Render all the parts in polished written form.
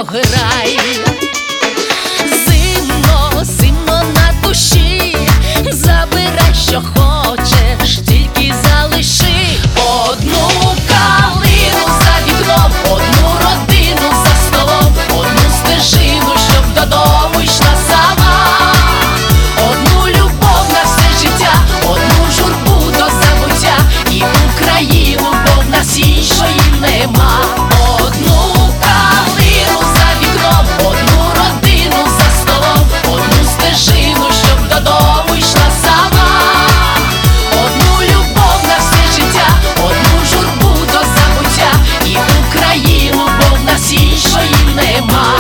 музико, грай. Зимно, зимно на душі, забирай, що хочеш, тільки залиши одну калину за вікном, одну родину за столом, одну стежину, щоб додому йшла сама, одну любов на все життя, одну журбу до забуття і Україну, бо в нас іншої нема. Одну калину за вікном, одну родину за столом, одну стежину, щоб додому йшла сама, одну любов на все життя, одну журбу до забуття і Україну, бо в нас іншої нема.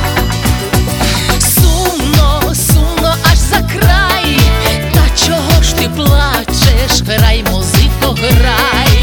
Сумно, сумно аж за край, та чого ж ти плачеш? Грай, музико, грай.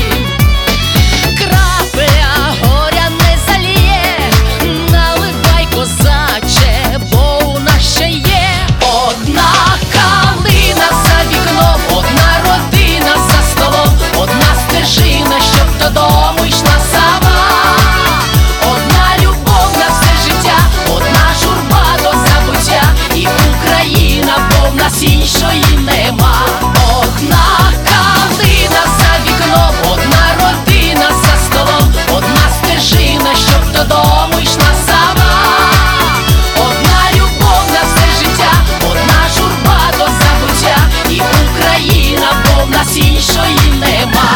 Крапля горя не заліє, наливай, козаче, бо у нас ще є одна калина за вікном, одна родина за столом, одна стежина, щоб додому йшла сама, одна любов на все життя, одна журба до забуття і Україна, бо в нас іншої нема. Одна калина за вікном, одна родина за столом, одна стежина, щоб додому йшла сама, одна любов на все життя, одна журба до забуття і Україна, бо в нас іншої нема.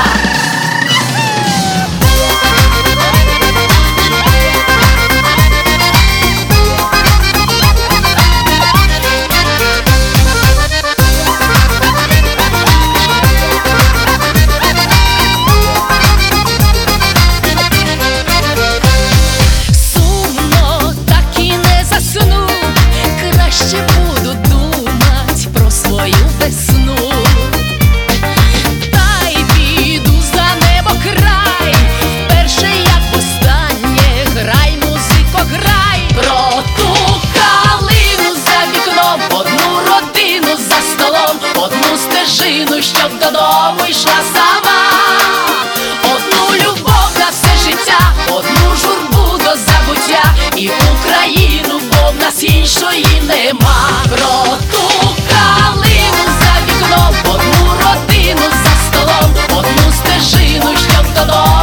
Сумно, так і не засну, краще буду думать про свою весну. Та й піду за небо край, вперше як востаннє, грай, музико, грай. Про ту калину за вікном, одну родину за столом, одну стежину, щоб додому йшла сама, одну любов на все життя, одну журбу до забуття і Україну, бо в нас іншої нема. Про ту калину за вікном, одну родину за столом, одну стежину, щоб додому